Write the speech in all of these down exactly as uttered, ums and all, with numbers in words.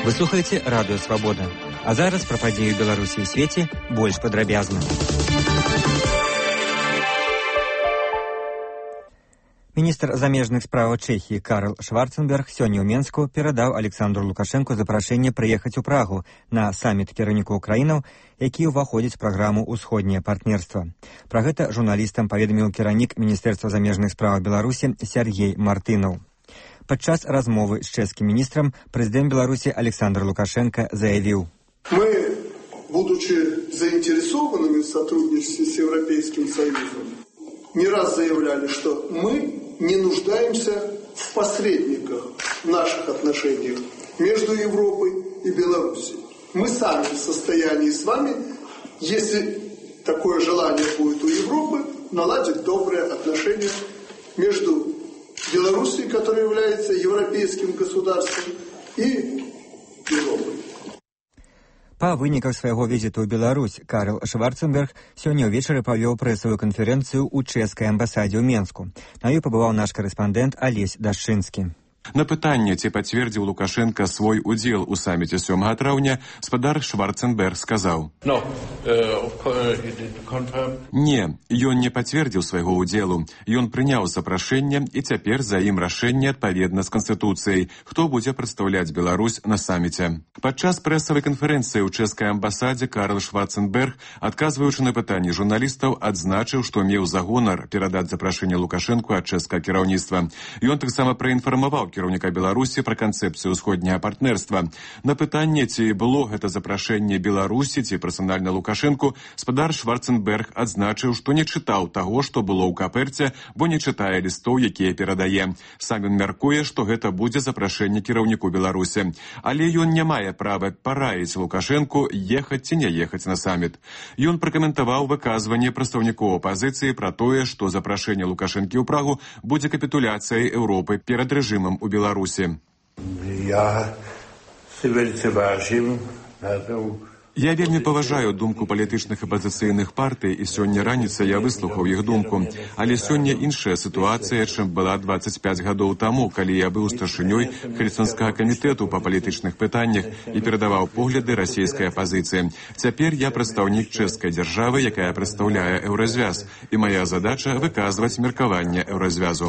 Вы слухаеце радыё Свабода. А зараз пра падзеі Беларусі і свеце больш падрабязна. Міністр замежных справаў Чэхіі Карл Шварценберг сёння ў Менску перадаў Александру Лукашэнку запрашэнне прыехаць у Прагу на саміт кіраўнікоў краінаў, які ўваходзіць у праграму «Усходняе партнерства». Пра гэта журналістам паведаміў кіраўнік Міністэрства замежных справаў Беларусі Сергей Мартынаў. Падчас размовы з чэшскім міністрам прэзідэнт Беларусі Александр Лукашенко заявіў: «Мы, будучи заинтересованными в сотрудничестве с Европейским Союзом, не раз заявляли, что мы не нуждаемся в посредниках в наших отношениях между Европой и Беларусью. Мы сами в состоянии с вами, если такое желание будет у Европы, наладить добрые отношения между Белоруссией, которая является европейским государством, и Европой». Па выніках свайго візіту ў Беларусь Карл Шварценберг сёння ўвечары правёў прэсавую канферэнцыю ў чэшскай амбасадзе ў Менску. На ёй пабываў наш корэспандэнт Алесь Дашчынскі. На пытанне, ці пацвердзіў Лукашенко свой удзел у саміце сёмага траўня, спадар Шварценберг сказаў: no, uh, «Не, ён не пацвердзіў свайго ўдзелу. Ён прыняў запрашэнне, і цяпер за ім рашэнне адпаведна з Канстытуцыяй, хто будзе прадстаўляць Беларусь на саміце». Падчас прэсавай канферэнцыі ў чэшскай амбасадзе Карл Шварценберг, адказваючы на пытанні журналістаў, адзначыў, што меў за гонар перадаць запрашэнне Лукашэнку ад чэшскага кіраўніцтва. Ён таксама праінфармаваў кіраўніка Беларусі пра канцэпцыю ўсходняга партнерства. На пытанне, ці было гэта запрашэнне Беларусі ці персанальна Лукашэнку, спадар Шварценберг адзначыў, што не чытаў таго, што было ў каперце, бо не чытае лістоў, якія перадае. Сам ён мяркуе, што гэта будзе запрашэнне кіраўніку Беларусі. Але ён не мае права параіць Лукашэнку ехаць ці не ехаць на саміт. Ён пракаментаваў выказванне прадстаўнікоў апазіцыі пра тое, што запрашэнне Лукашэнкі ў Прагу будзе капітуляцыяй Еўропы перад рэжымам у Беларусі. Я вельмі важым Я вельмі паважаю думку палітычных апазіцыйных партый, і сёння раніцай я выслухаў іх думку. Але сёння іншая сітуацыя, чым была дваццаць пяць гадоў таму, калі я быў старшынёй Хельсінскага камітэту па палітычных пытаннях і перадаваў погляды расійскай апазіцыі. Цяпер я прадстаўнік чэшскай дзяржавы, якая прадстаўляе Еўразвяз, і мая задача выказваць меркаванне Еўразвязу.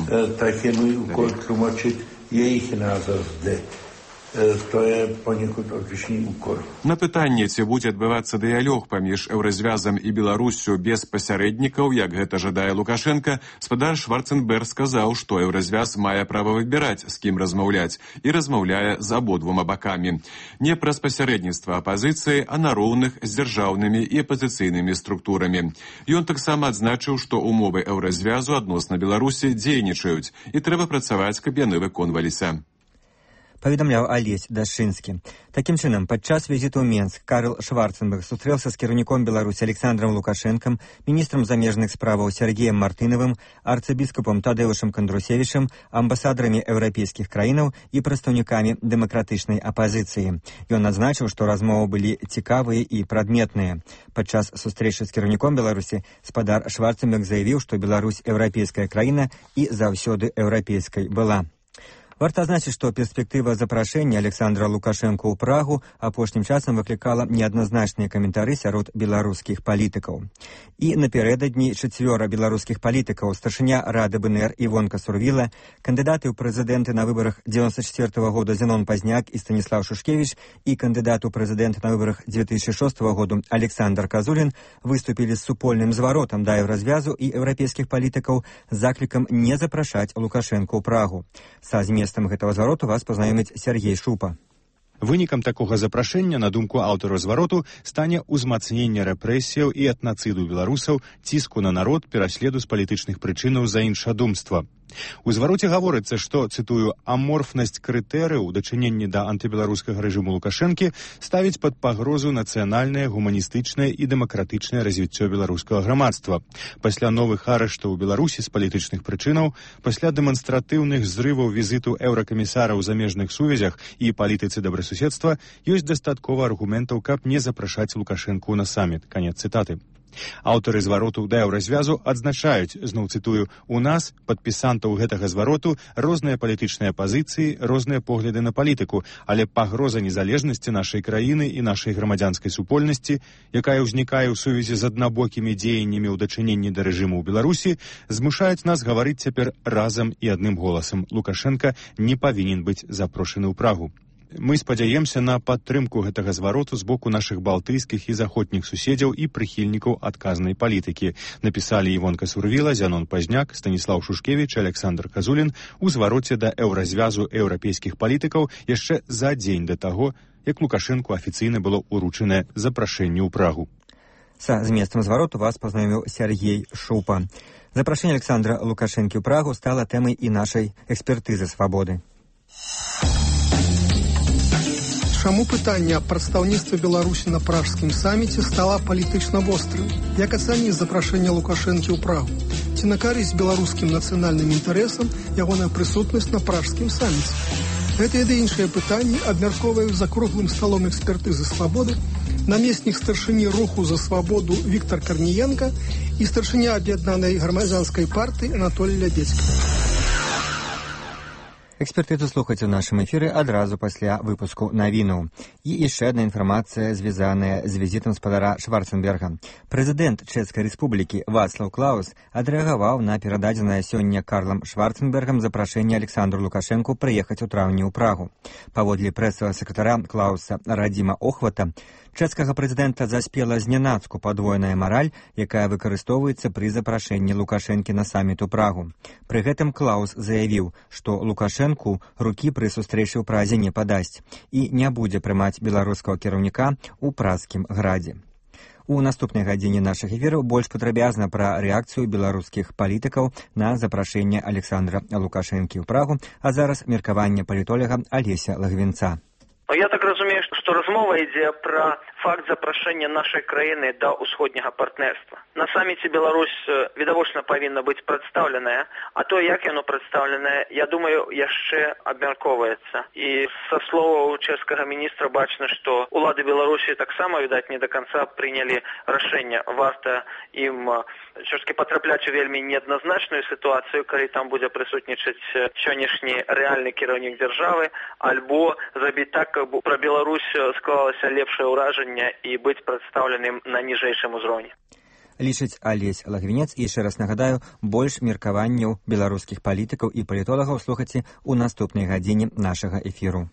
To je poniekud odlišný úkol. На пытанне, ці будзе адбывацца дыялог паміж Еўразвязам і Беларуссю без пасярэднікаў, як гэта жадае Лукашенко, спадар Шварценберг сказаў, што Еўразвяз мае права выбіраць, з кім размаўляць, і размаўляе з абодвума бакамі. Не праз пасярэдніцтва апазіцыі, а на роўных з дзяржаўнымі і апазіцыйнымі структурамі. Ён таксама адзначыў, што умовы Еўразвязу адносна Беларусі дзейнічаюць, і трэба працаваць, каб яны выконваліся. Паведамляў Алесь Дашчынскі. Такім чынам, падчас візіту ў Менск Карл Шварценберг сустрэўся з кіраўніком Беларусі Александром Лукашэнкам, міністрам замежных справаў Сергеем Мартынавым, арцыбіскупам Тадэўшам Кандрусевічам, амбасадарамі еўрапейскіх краінаў і прадстаўнікамі дэмакратычнай апазіцыі. Ён адзначыў, што размовы былі цікавыя і прадметныя. Падчас сустрэчы з кіраўніком Беларусі спадар Шварценберг заявіў, што Беларусь еўрапейская краіна і заўсёды еўрапейскай была. Варта адзначыць, што перспектыва запрашэння Александра Лукашэнка ў Прагу апошнім часам выклікала неадназначныя каментары сярод беларускіх палітыкаў. І напярэдадні чацвёра беларускіх палітыкаў, старшыня Рады БНР Івонка Сурвіла, кандыдаты ў прэзідэнты на выбарах дзевяносто четвёртого года Зенон Пазняк і Станіслав Шушкевіч і кандыдат у прэзідэнты на выбарах две тысячи шостого года Александр Казулін выступілі з супольным зваротам да еўразвязу і еўрапейскіх палітыкаў з заклікам не запрашаць Лукашэнка ў Прагу. Са зместам гэтага звароту вас пазнаёміць Сергей Шупа. Вынікам такога запрашэння, на думку аўтараў звароту, стане ўзмацненне рэпрэсіяў і этнацыду беларусаў, ціску на народ, пераследу з палітычных прычынаў за іншадумства. У звароце гаворыцца, што, цытую, аморфнасць крытэрыяў у дачыненні да антыбеларускага рэжыму Лукашэнкі ставіць пад пагрозу нацыянальнае, гуманістычнае і дэмакратычнае развіццё беларускага грамадства. Пасля новых арыштаў у Беларусі з палітычных прычынаў, пасля дэманстратыўных зрываў візіту еўракамісара ў замежных сувязях і палітыцы добрасуседства, ёсць дастаткова аргументаў, каб не запрашаць Лукашэнку на саміт. Канец цытаты. Аўтары звароту да еўразвязу адзначаюць, зноў цытую, у нас, падпісантаў гэтага звароту, розныя палітычныя пазіцыі, розныя погляды на палітыку, але пагроза незалежнасці нашай краіны і нашай грамадзянскай супольнасці, якая ўзнікае ў сувязі з аднабокімі дзеяннямі ў дачыненні да рэжыму ў Беларусі, змушаюць нас гаварыць цяпер разам і адным голасам. Лукашенка не павінен быць запрошаны ў Прагу. Мы спадзяемся на падтрымку гэтага звароту з боку нашых балтыйскіх і заходніх суседзяў і прыхільнікаў адказнай палітыкі, напісалі Івонка Сурвіла, Зянон Пазняк, Станіслаў Шушкевіч, Александр Казулін у звароце да еўразвязу еўрапейскіх палітыкаў яшчэ за дзень да таго, як Лукашэнку афіцыйна было ўручанае запрашэнне ў Прагу. Са зместам звароту вас пазнаёміў Сергей Шупа. Запрашэнне Александра Лукашэнкі ў Прагу стала тэмай і нашай экспертызы «Свабоды». Чаму пытанне аб прадстаўніцтве Беларусі на пражскім саміце стала палітычна вострым? Як ацаніць запрашэнне Лукашэнкі ў Прагу? Ці на карысць беларускім нацыянальным інтарэсам ягоная прысутнасць на пражскім саміце? Гэтыя ды іншыя пытанні абмяркоўвае за круглым сталом экспертызы «Свабоды» намеснік старшыні руху за свабоду Віктор Карніенка і старшыня аб'яднанай грамадзянскай партыі Анатолій Лябедзькі. Экспертызу слухаць у нашым эфіры адразу пасля выпуску навінаў. І яшчэ адна інфармацыя, звязаная з візітам спадара Шварценберга. Прэзідэнт Чэшскай рэспублікі Вацлаў Клаус адрэагаваў на перададзенае сёння Карлам Шварценбергам запрашэнне Александру Лукашэнку прыехаць у траўні ў Прагу. Паводле прэсавага сакратара Клауса Радзіма Охвата, чэшскага прэзідэнта заспела знянацку падвойная мараль, якая выкарыстоўваецца пры запрашэнні Лукашэнкі на саміт у Прагу. Пры гэтым Клаус заявіў, што Лукашэнку рукі пры сустрэчы ў Празе не падасць і не будзе прымаць беларускага кіраўніка ў празскім градзе. У наступнай гадзіне нашых эфіраў больш падрабязна пра рэакцыю беларускіх палітыкаў на запрашэнне Александра Лукашэнкі ў Прагу, а зараз меркаванне палітолага Алеся Лагвінца. Я так разумею, што размова ідзе пра факт запрашэння нашай краіны да ўсходняга партнерства. На саміце Беларусь відавочна павінна быць прадстаўленая, а то, як яно прадстаўленае, я думаю, яшчэ абмяркоўваецца. І са словаў чэшскага міністра бачна, што улады Беларусі таксама, відаць, не да канца прынялі рашэнне. Варта ім ўсё-такі патрапляць у вельмі неадназначную сітуацыю, калі там будзе прысутнічаць сённяшні рэальны кіраўнік дзяржавы, альбо зрабіць так, каб пра Беларусь склалася лепшае ўражанне і быць прадстаўленым на ніжэйшым узроўні. Лічыць Алесь Лагвінец, і яшчэ раз нагадаю, больш меркаванняў беларускіх палітыкаў і палітолагаў слухаце ў наступнай гадзіне нашага эфіру.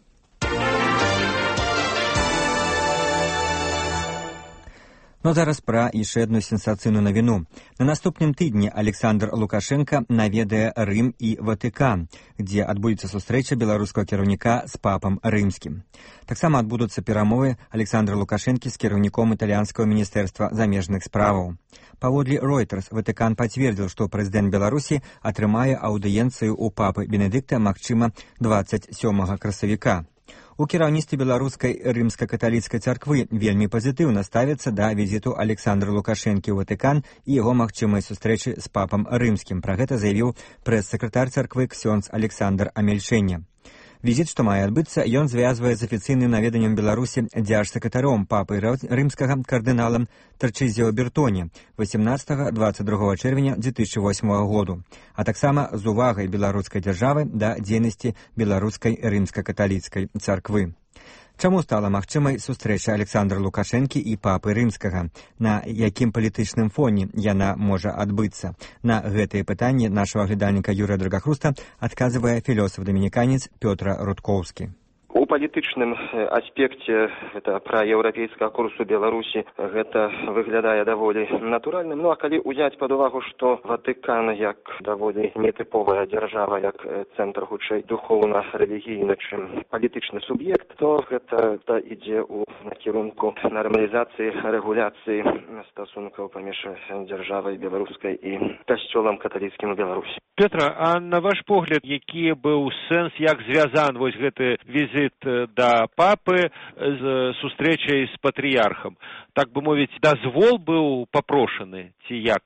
Ну зараз пра яшчэ адну сенсацыйную навіну. На наступным тыдні Александр Лукашенка наведае Рым і Ватыкан, дзе адбудзецца сустрэча беларускага кіраўніка з папам рымскім. Таксама адбудуцца перамовы Александра Лукашэнкі з кіраўніком італьянскага міністэрства замежных справаў. Паводле Reuters, Ватыкан пацвердзіў, што прэзідэнт Беларусі атрымае аўдыенцыю ў папы Бенедыкта, магчыма, дваццаць сёмага красавіка. У кіраўніцтве беларускай рымска-каталіцкай царквы вельмі пазітыўна ставяцца да візіту Александра Лукашэнкі ў Ватыкан і яго магчымай сустрэчы з папам рымскім. Пра гэта заявіў прэс-сакратар царквы ксёндз Александр Амельшэня. Візіт, што мае адбыцца, ён звязвае з афіцыйным наведаннем Беларусі дзярж-сакратаром папы рымскага кардыналам Тарчызіо Бертоні васемнаццатага - дваццаць другога чэрвеня дзве тысячы восьмага году, а таксама з увагай беларускай дзяржавы да дзейнасці беларускай рымска-каталіцкай царквы. Чаму стала магчымай сустрэча Александра Лукашэнкі і папы рымскага? На якім палітычным фоне яна можа адбыцца? На гэтыя пытанні нашага глядальніка Юрыя Драгахруста адказвае філосаф-дамініканец Пётр Рудкоўскі. У палітычным аспекце гэта пра еўрапейскага курсу Беларусі гэта выглядае даволі натуральным. Ну а калі ўзяць пад увагу, што Ватыкан як даволі нетыповая дзяржава, як цэнтр хутчэй духоўна-рэлігійны, чым палітычны суб'ект, то гэта да, ідзе ў накірунку нармалізацыі, рэгуляцыі стасункаў паміж дзяржавай беларускай і касцёлам каталіцкім у Беларусі. Петра, а на ваш погляд, які быў сэнс, як звязан вось гэты візит да папы з сустрэчай з патрыярхам? Так бы мовіць, дазвол быў папрошаны ці як?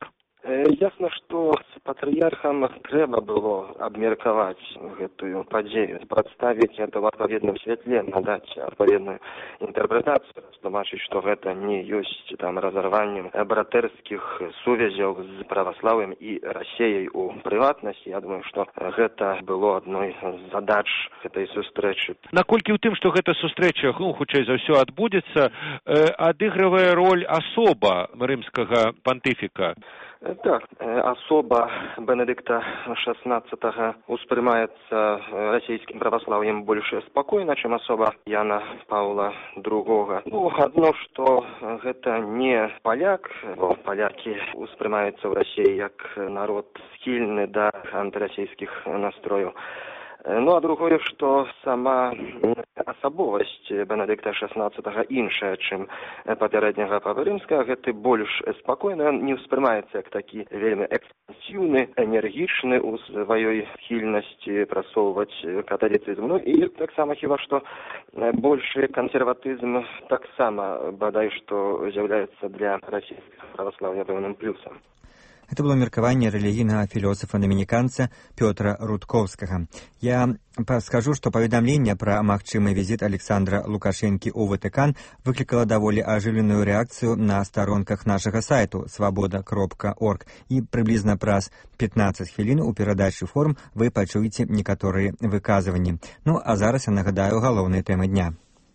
Ясна, што з патрыярхам трэба было абмеркаваць гэтую падзею, прадставіць гэта ў адпаведным святле, надаць адпаведную інтэрпрэтацыю, тлумачыць, што гэта не ёсць там разарваннем братэрскіх сувязяў з праваслаўем і Расеяй у прыватнасці. Я думаю, што гэта было адной з задач гэтай сустрэчы. Наколькі ў тым, што гэта сустрэча, ну, хутчэй за ўсё адбудзецца, э, адыгрывае роль асоба рымскага пантыфіка? Так, асоба Бенедыкта шаснаццатага успрымаецца расійскім праваслаўем больш спакойна, чым асоба Яна Паўла другога. Ну, адно, што гэта не паляк, бо палякі успрымаюцца ў Расіі як народ схільны да антырасійскіх настрояў. Ну, а другое, што сама асабовасць Бенедыкта шаснаццатага іншая, чым папярэдняга папы рымскага, гэты больш спакойны, ён не ўспрымаецца як такі вельмі экспансіўны, энергічны у сваёй схільнасці прасоўваць каталіцызм. Ну, і таксама хіба што большы кансерватызм таксама бадай што з'яўляецца для расійскага праваслаўя пэўным плюсам. Это было меркаванне рэлігійнага філосафа-дамініканца Пётра Рудкоўскага. Я скажу, што паведамленне пра магчымы візіт Александра Лукашэнкі ў Ватыкан выклікала даволі ажыўленую рэакцыю на старонках нашага сайту свабода кропка орг, і прыблізна праз пятнаццаць хвілін у перадачы форм вы пачуеце некаторыя выказванні. Ну, а зараз я нагадаю галоўныя тэмы дня.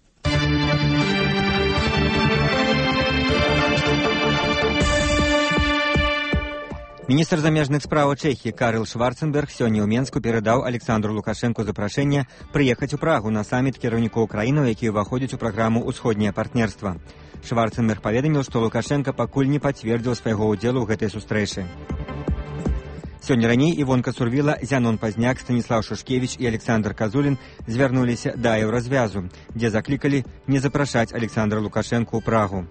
Міністр замежных справаў Чэхіі Карл Шварценберг сёння ў Менску перадаў Александру Лукашэнку запрашэнне прыехаць у Прагу на саміт кіраўнікоў краінаў, якія ўваходзяць у праграму «Усходняе партнерства». Шварценберг паведаміў, што Лукашэнка пакуль не пацвердзіў свайго ўдзелу ў гэтай сустрэчы. Сёння раней Івонка Сурвіла, Зянон Пазняк, Станіслав Шушкевіч і Александр Казулін звярнуліся да еўразвязу, дзе заклікалі не запрашаць Александра Лукашэнку ў Прагу.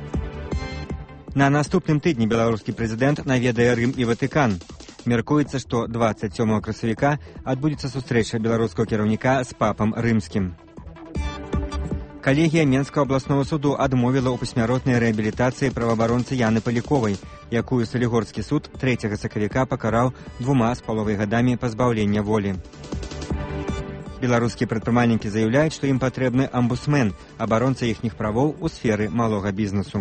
На наступным тыдні беларускі прэзідэнт наведае Рым і Ватыкан. Мяркуецца, што дваццаць сёмага красавіка адбудзецца сустрэча беларускага кіраўніка з папам рымскім. Калегія Менскага абласнога суду адмовіла ў пасмяротнай рэабілітацыі праваабаронцы Яны Паліковай, якую Салігорскі суд трэцяга сакавіка пакараў двума з паловай гадамі пазбаўлення волі. Беларускія прадпрымальнікі заяўляюць, што ім патрэбны амбудсмен, абаронца іхніх правоў у сферы малога бізнесу.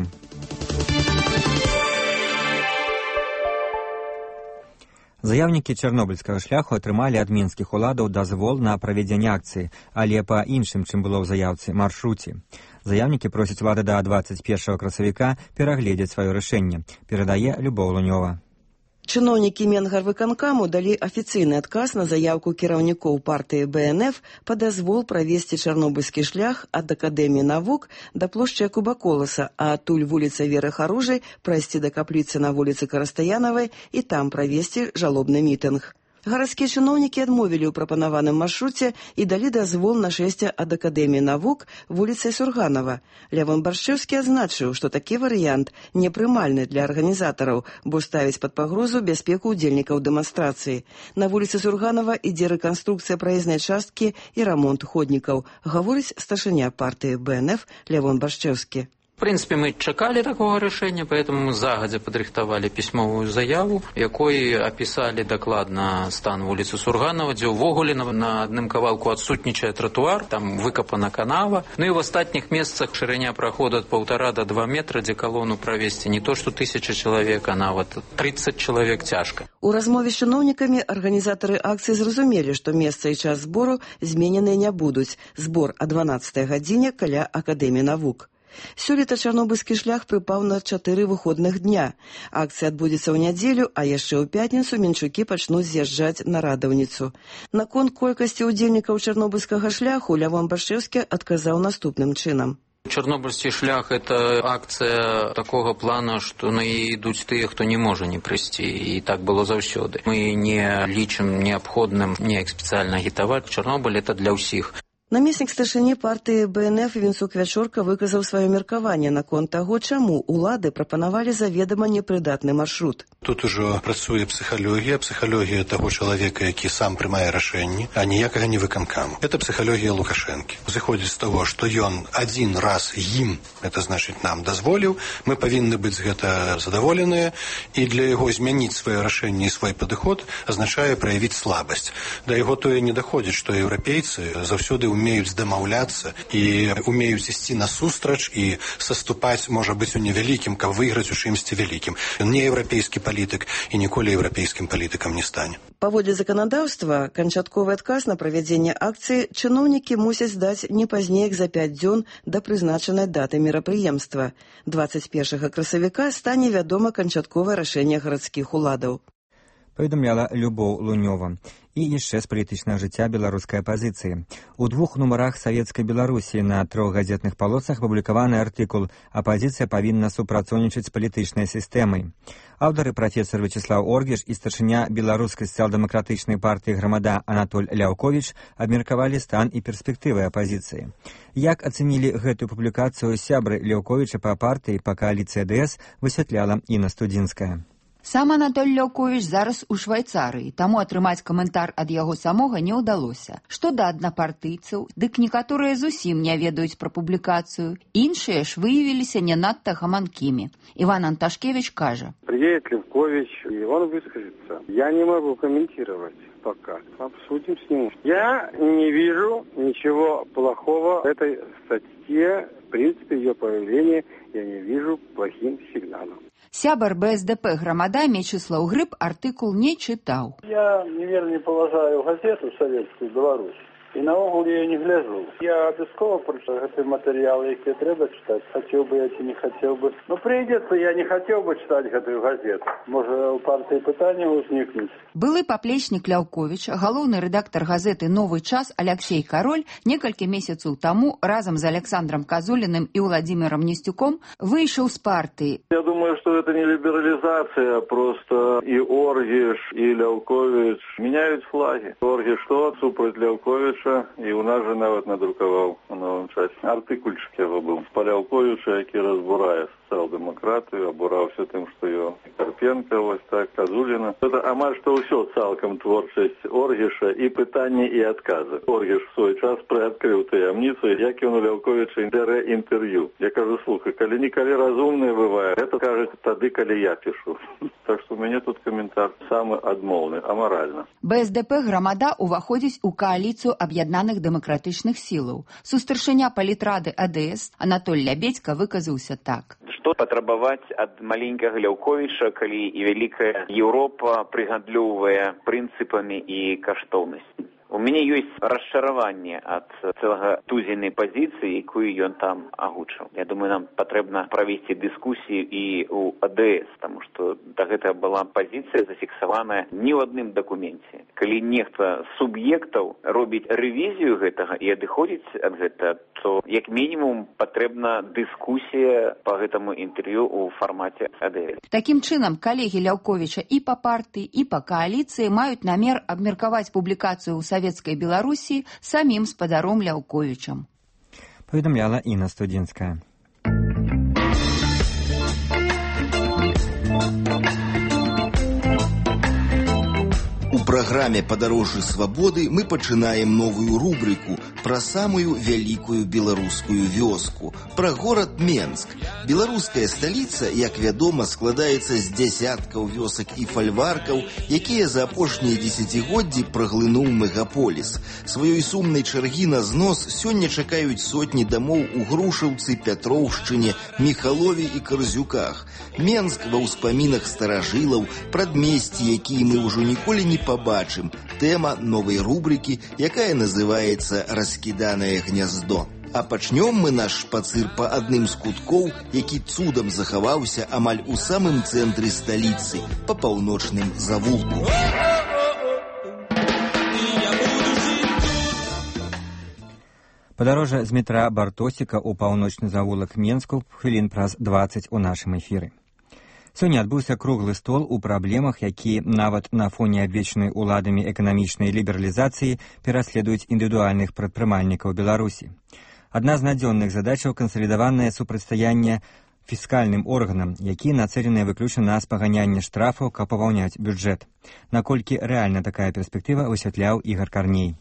Заяўнікі чарнобыльскага шляху атрымалі ад мінскіх уладаў дазвол на правядзенне акцыі, але па іншым, чым было ў заяўцы, маршруце. Заяўнікі просяць улады да дваццаць першага красавіка перагледзець сваё рашэнне, перадае Любоў Лунёва. Чыноўнікі Менгарвыканкаму далі афіцыйны адказ на заяўку кіраўнікоў партыі Бэ Эн Эф па дазвол правесці чарнобыльскі шлях ад Акадэміі навук да плошчы Якуба Коласа, а адтуль вуліца Веры Харужай прайсці да капліцы на вуліцы Карастаянавай і там правесці жалобны мітынг. Гарадскія чыноўнікі адмовілі ў прапанаваным маршруце і далі дазвол на шэсце ад Акадэміі навук вуліцай Сурганова. Лявон Баршчэўскі адзначыў, што такі варыянт непрымальны для арганізатараў, бо ставіць пад пагрозу бяспеку ўдзельнікаў дэманстрацыі. На вуліцы Сурганова ідзе рэканструкцыя праезнай часткі і рамонт ходнікаў, гаворыць старшыня партыі Бэ Эн Эф Лявон Баршчэўскі. В принципе, мы чакали такого решения, поэтому мы загодя подрыхтовали письмовую заяву, якой описали докладно стан вулицы Сурганова, где увогуле на, на одном кавалку отсутнічае тротуар, там выкопана канава. Ну и в остатніх месцах шириня прохода от полтора до два метра, где колонну провести не то что тысяча человек, а нават тридцать человек тяжко. У размове з чыноўнікамі арганізатары акцыі зразумелі, што месца і час збору змененыя не будуць. Збор о дванаццатай гадзіне каля Акадэміі навук. Сёлета чарнобыльскі шлях прыпаў на чатыры выходных дня. Акцыя адбудзецца ў нядзелю, а яшчэ ў пятніцу менчукі пачнуць з'язджаць на радаўніцу. Наконт колькасці ўдзельнікаў чарнобыльскага шляху Лявон Баршчэўскі адказаў наступным чынам. Чорнобыльский шлях – это акция такого плана, что на ней идут те, кто не может не прийти. И так было заўсёды. Мы не лічым необходным неяк специально агітаваць. Чорнобыль – это для ўсіх. Намеснік старшыні партыі бэ эн эф Вінсук Вячорка выказаў сваё меркаванне наконт таго, чаму улады прапанавалі заведама непрыдатны маршрут. Тут ужо працуе псіхалогія, псіхалогія таго чалавека, які сам прымае рашэнні, а ніякага не выканкаму. Это псіхалогія Лукашэнкі. Зыходзіць з таго, што ён адзін раз ім, это значыць нам, дазволіў, мы павінны быць гэта задаволеныя, і для яго змяніць сваё рашэнне і свой падыход азначае праявіць слабасць. Да яго тое не даходзіць, што еўрапейцы заўсёды умеюць дамаўляцца і умеюць ісці насустрач і саступаць, можа быць, у невялікім, каб выйграць у чымсьці вялікім. Ён не еўрапейскі палітык і ніколі еўрапейскім палітыкам не стане. Паводле заканадаўства, канчатковы адказ на правядзенне акцыі чыноўнікі мусяць даць не пазней за пяць дзён да прызначанай даты мерапрыемства. дваццаць першага красавіка стане вядома канчатковае рашэнне гарадскіх уладаў. Паведамляла Любоў Лунёва. І яшчэ з палітычнага жыцця беларускай апазіцыі. У двух нумарах савецкай Беларусі на трох газетных палосах апублікаваны артыкул «Апазіцыя павінна супрацоўнічаць з палітычнай сістэмай». Аўтары прафесор Вячеслав Оргіш і старшыня беларускай сацыял-дэмакратычнай партыі «Грамада» Анатоль Ляўковіч абмеркавалі стан і перспектывы апазіцыі. Як ацэнілі гэтую публікацыю сябры Ляўковіча па партыі па кааліцыі ДС, высвятляла Інна Студзінская. Сам Анатоль Ляўковіч зараз у Швайцарыі, таму атрымаць каментар ад яго самога не ўдалося. Што да аднапартыйцаў, дык некаторыя зусім не ведаюць пра публікацыю, іншыя ж выявіліся не надта гаманкімі. Иван Анташкевич кажа. Приедет Левкович, и он выскажется. Я не могу комментировать пока. Обсудим с ним. Я не вижу ничего плохого в этой статье. В принципе, ее появление я не вижу плохим сигналом. Сябар бэ эс дэ пэ «Грамада» Мечыслаў Грыб артыкул не чытаў. Я неверно паважаю газету «Советскую Беларусь». І наогул я не гляжу. Я абавязкова прочитаю гэты матэрыялы, якія трэба чытаць. Хацеў бы я ці не хацеў бы. Но прыйдзецца, я не хацеў бы чытаць гэтую газету. Можа, у партыі пытанне ўзнікнуць. Былы паплечнік Ляўковіч, галоўны рэдактар газеты «Новы час» Аляксей Кароль некалькі месяцаў таму разам з Александром Казуліным і Владимиром Нестюком выйшаў з партыі. Я думаю, что это не либерализация, просто и Оргиш, и Ляўковіч меняют флаги. Оргиш тот, супраць Ляўковіча, і у нас же нават надрукаваў у новым часе. Артыкульчик яго быў. Па Ляўковіча, які разбурае сацыял-дэмакратыю, абураўся тым, што ё Карпенка, вось так, Казуліна. Это амаль што ўсё цалкам творчасць Оргіша і пытанні і адказы. Оргіш в свой час прыадкрыў таямніцу, як ён у Ляўковіча бярэ інтэрв'ю. Я кажу, слухай, калі некалі разумнае бывае, это кажа тады, калі я пішу. Так што у мяне тут каментар самы адмоўны, амаральна. бэ эс дэ пэ «Грамада» уваходзіць у кааліцыю аб'яднаных дэмакратычных сілаў. Сустаршыня палітрады а дэ эс Анатоль Лябедзька выказаўся так. Што патрабаваць ад маленькага Ляўковіча, калі і вялікая Еўропа прыгандлёўвае прынцыпамі і каштоўнасцямі? У мяне ёсць расчараванне ад цэлага тузіны пазіцыі, якую ён там агучыў. Я думаю, нам патрэбна правесці дыскусію і ў а дэ эс, таму што да гэтага была пазіцыя зафіксаваная не ў адным дакуменце. Калі нехта з суб'ектаў робіць рэвізію гэтага і адыходзіць ад гэтага, то як мінімум патрэбна дыскусія па гэтаму інтэрв'ю ў фармаце а дэ эс. Такім чынам, калегі Ляўковіча і па партыі, і па кааліцыі маюць намер абмеркаваць публікацыю ў Савецкай Беларусі самім спадаром Ляўковічам. Паведамляла Інна Студзінская. У праграме «Падарожжы свабоды» мы пачынаем новую рубрыку пра самую вялікую беларускую вёску, пра горад Менск. Беларуская сталіца, як вядома, складаецца з дзясяткаў вёсак і фальваркаў, якія за апошнія дзесяцігоддзі праглынуў мегаполіс. Сваёй сумнай чаргі на знос сёння чакаюць сотні дамоў у Грушаўцы, Пятроўшчыне, Міхалове і Карзюках. Менск ва ўспамінах старажылаў, прадмесці, якія мы ўжо ніколі не побачым. Тэма новай рубрыкі, якая называецца «Раскіданае гняздо». А пачнём мы наш шпацыр па адным з куткоў, які цудам захаваўся амаль у самым цэнтры сталіцы, па паўночным завулку. Падарожжа з метра Бартосіка ў паўночны завулак Менску хвілін праз дваццаць у нашым эфіры. Сёння адбыўся круглы стол у праблемах, які нават на фоне абвешчанай уладамі эканамічнай лібералізацыі пераследуюць індывідуальных прадпрымальнікаў Беларусі. Адна з надзённых задачаў кансалідаванае супрацьстаянне фіскальным органам, які нацэленыя выключна на спаганянне штрафаў, каб папаўняць бюджэт. Наколькі рэальна такая перспектыва, высвятляў Ігар Карней.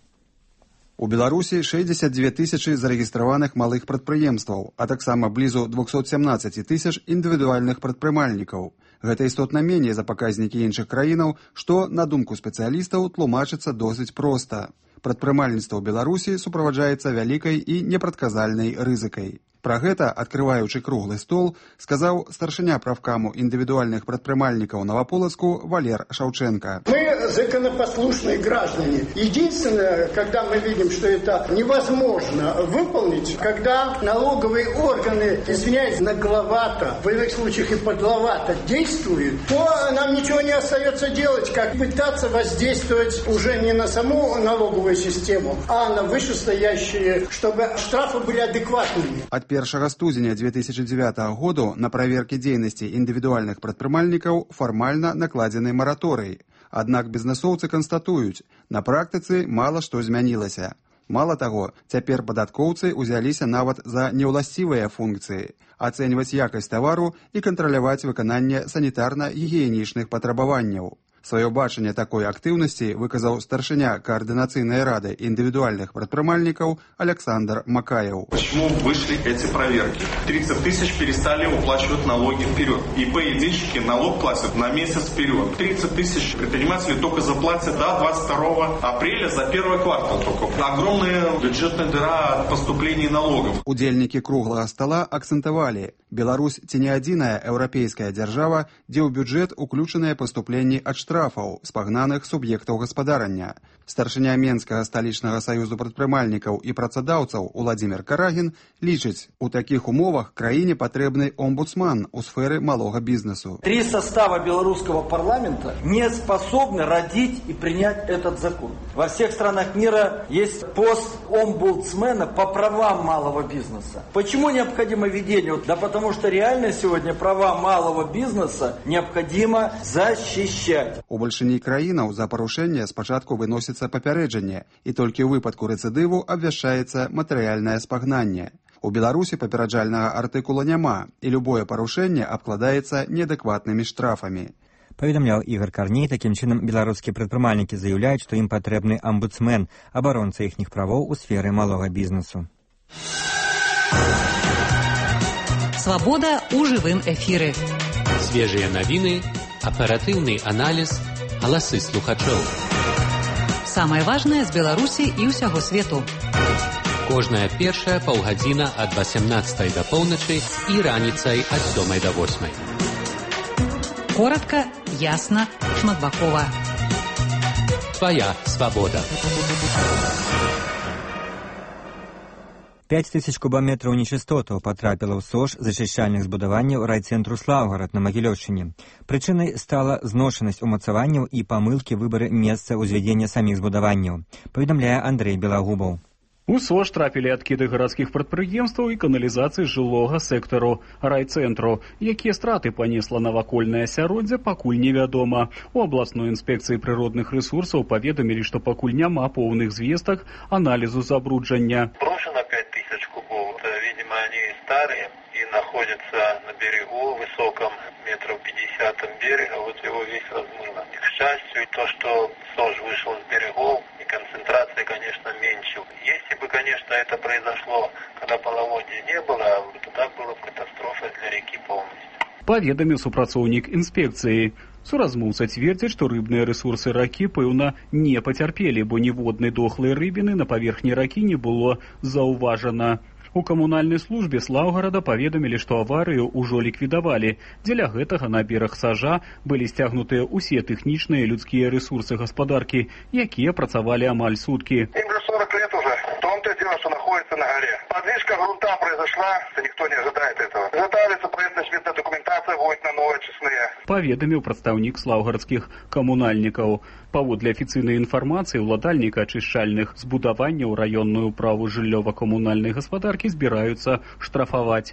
У Беларусі шэсцьдзесят дзве тысячы зарэгістраваных малых прадпрыемстваў, а таксама блізу двухсот семнадцати тысяч індывідуальных прадпрымальнікаў. Гэта істотна меней за паказнікі іншых краінаў, што, на думку спецыялістаў, тлумачыцца досыць проста. Прадпрымальніцтва ў Беларусі суправаджаецца вялікай і непрадказальнай рызыкай. Пра гэта, адкрываючы круглы стол, сказаў старшыня правкаму індывідуальных прадпрымальнікаў Новополоцку Валер Шаўченко. Мы законопослушные граждане. Единственное, когда мы видим, что это невозможно выполнить, когда налоговые органы, извиняюсь, нагловато, в иных случаях и подловато действуют, то нам ничего не остается делать, как пытаться воздействовать уже не на саму налоговую систему, а на вышестоящие, чтобы штрафы были адекватными. Ад першага студзеня две тысячи девятого году на праверкі дзейнасці індывідуальных прадпрымальнікаў фармальна накладзены мараторый. Аднак бізнесоўцы канстатуюць, на практыцы мала што змянілася. Мала таго, цяпер падаткоўцы ўзяліся нават за неўласцівыя функцыі – ацэньваць якасць тавару і кантраляваць выкананне санітарна-гігіенічных патрабаванняў. Свое бачанне такой актыўнасці выказаў старшыня координацыйнай рады индивидуальных предпринимальников Александр Макаев. Почему вышли эти проверки? тридцать тысяч перестали уплачивать налоги вперед. ИП-единщики налог платят на месяц вперед. тридцать тысяч предпринимателей только заплатят до двадцать второго апреля за первый квартал только. Огромная бюджетная дыра от поступлений налогов. Удельники круглого стола акцентовали: Беларусь ці не адзіная еўрапейская дзяржава, дзе ў бюджэт уключаныя паступленні ад штрафаў спагнаных суб'ектаў гаспадарання. Старшыня Менскага сталічнага саюзу прадпрымальнікаў і працадаўцаў Уладзімір Карагін лічыць, у такіх умовах краіне патрэбны омбудсман у сферы малого бизнесу. Три состава белорусского парламента не способны родить и принять этот закон. Во всех странах мира есть пост омбудсмена по правам малого бизнеса. Почему необходимо введение? Да потому что реально сегодня права малого бизнеса необходимо защищать. У бальшыні краінаў за парушэнне спачатку выносіцца папярэджанне, і толькі ў выпадку рэцыдыву абвяшчаецца матэрыяльнае спагнанне. У Беларусі папераджальнага артыкула няма, і любое парушэнне абкладаецца неадэкватнымі штрафамі. Паведамляў Ігар Карней. Такім чынам, беларускія прадпрымальнікі заяўляюць, што ім патрэбны амбудсмен, абаронца іхніх правоў у сферы малога бізнесу. Свабода ў жывым эфіры. Свежыя навіны, аператыўны аналіз, галасы слухачоў. Самае важнае з Беларусі і ўсяго свету. Кожная першая паўгадзіна ад васямнаццатай да поўначы і раніцай ад сёмай да восьмай. Коротка, ясна, шматбакова. Твоя свабода. пяць тысяч кубаметраў нечыстотаў патрапіла ў сош зачышчальных збудаванняў райцэнтру Слаўгарад на Магілёўшчыне. Прычынай стала зношанасць умацаванняў і памылкі выбары месца ўзвядзення саміх збудаванняў, паведамляе Андрэй Белагубаў. У сош трапілі адкіды гарадскіх прадпрыемстваў і каналізацыі жылога сектару райцэнтру. Якія страты панесла навакольнае асяроддзе, пакуль невядома. У абласной інспекцыі прыродных рэсурсаў паведамілі, што пакуль няма поўных звестак аналізу забруджання. Брошено пять тысяч кубов. Это, видимо, они старые и находятся на берегу, высоком метров пятидесятом берега. Вот его весь размыло. К счастью, то, что сош вышел с берегов, и концентрация, конечно, меньше. Если бы, конечно, это произошло, когда половодья не было, тогда была бы катастрофа для реки полностью. Паведаміў супрацоўнік інспекцыі. Суразмоўца цвердзяць, што рыбныя рэсурсы ракі, пэўна, не пацярпелі, бо ніводнай дохлай рыбіны на паверхні ракі не было заўважана. У камунальнай службе Слаўгарада паведамілі, што аварыю ўжо ліквідавалі. Дзеля гэтага на бераг сажа былі сцягнутыя ўсе тэхнічныя людскія рэсурсы гаспадаркі, якія працавалі амаль суткі. Им же сорок лет уже. В том-то дело, что находится на горе. Подвижка грунта произошла, никто не ожидает этого. Готовится проектно-сметная документация, будет на новые честные. Паведаміў прадстаўнік слаўгарадскіх камунальнікаў. Паводле афіцыйнай інфармацыі, ўладальніка ачышчальных збудаванняў раённую ўправу жыллёва-камунальнай гаспадаркі збіраюцца штрафаваць.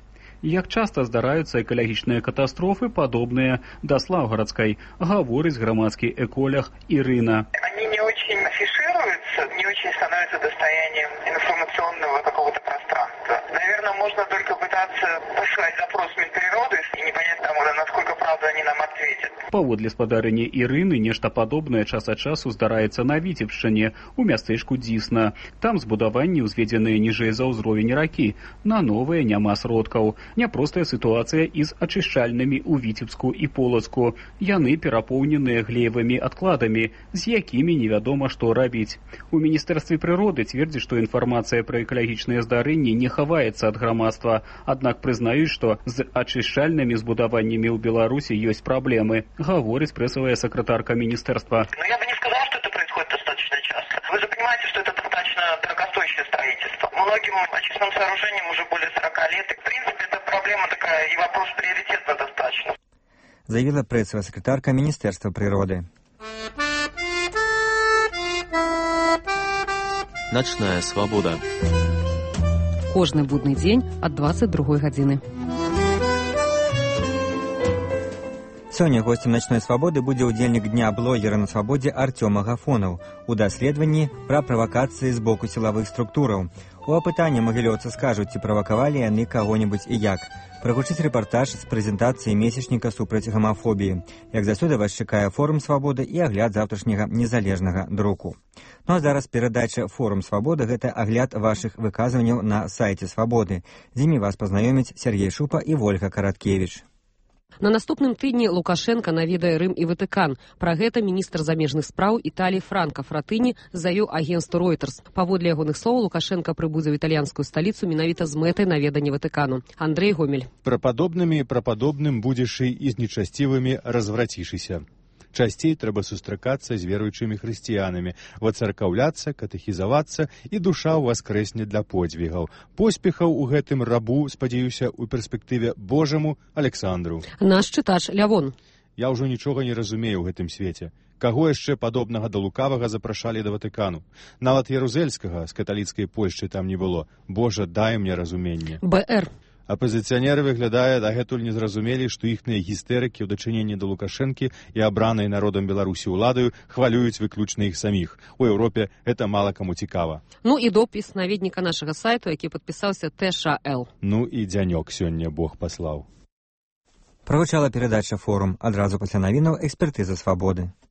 Як часта здараюцца экалагічныя катастрофы, падобныя да слаўгарадскай, гаворыць грамадскі эколог Ірына. Они не очень афишируются, не очень становятся достоянием информационного какого-то пространства. Наверное, можно только пытаться послать запрос в Минприроды и непонятно, насколько правда они нам ответят. Паводле спадарыні Ірыны, нешта падобнае час ад часу здараецца на Віцебшчыне, у мястэчку Дзісна. Там збудаванні ўзведзеныя ніжэй за ўзровень ракі. На новыя няма сродкаў. Няпростая сітуацыя і з ачышчальнымі ў Віцебску і Полацку. Яны перапоўненыя глеевымі адкладамі, з якімі невядома што рабіць. У Міністэрстве прыроды цвердзяць, што інфармацыя пра экалагічныя здарэнні не хаваецца ад грамадства, аднак прызнаюць, што з ачышчальнымі збудаваннямі ў Беларусі ёсць праблемы, гаворыць прэсавая сакратарка Міністэрства. Но я бы не сказал, что это происходит достаточно часто. Вы же понимаете, что это достаточно дорогостоящее строительство. Многим очистным сооружениям уже более сорока лет. И, в принципе, эта проблема такая, и вопрос приоритетно достаточно. Заявила прэсавая сакратарка Міністэрства прыроды. Ночная свобода. Кожны будны дзень ад дваццаць другой гадзіны. Сёння гостем «Ночной свободы» будзе ўдзельнік дня блогера на свабодзе Артём Агафонаў у даследаванні пра правакацыі з боку сілавых структураў. У апытанні магілёўцы скажуць, ці правакавалі яны каго-небудзь і як. Прагучыць рэпартаж з прэзентацыі месячніка супраць гамафобіі. Як заўсёды вас чакае форум свабоды і агляд заўтрашняга незалежнага друку. Ну а зараз перадача «Форум свабоды» – гэта агляд вашых выказванняў на сайце свабоды. З імі вас пазнаёмяць Сергей Шупа і Вольга Караткевіч. На наступным тыдні Лукашенка наведае Рым і Ватыкан. Пра гэта міністр замежных спраў Італіі Франка Фратыні заявіў агенцтву Reuters. Паводле ягоных слоў, Лукашенка прыбудзе ў італьянскую сталіцу менавіта з мэтай наведання Ватыкану. Андрей Гомель. Прападобнымі прападобным будзеш і з нечасцівымі разврацішыся. Часцей трэба сустракацца з веруючымі хрысціянамі, вацаркаўляцца, катэхізавацца, і душа ўваскрэсне для подзвігаў. Поспехаў у гэтым рабу, спадзяюся, у перспектыве Божаму Александру. Наш чытач Лявон. Я ўжо нічога не разумею ў гэтым свеце. Каго яшчэ падобнага да лукавага запрашалі да Ватыкану? Нават Ярузельскага з каталіцкай Польшчы там не было. Божа, дай мне разуменне. БР. Апазіцыянеры, выглядае, дагэтуль не зразумелі, што іхныя гістэрыкі ў дачыненні да Лукашэнкі і абранай народам Беларусі ўладаю хвалююць выключна іх саміх. У Еўропе гэта мала каму цікава. Ну і допіс наведніка нашага сайту, які падпісаўся Т Ш Л. Ну і дзянёк сёння Бог паслаў. Прагучала перадача «Форум». Адразу пасля навінаў экспертыза свабоды.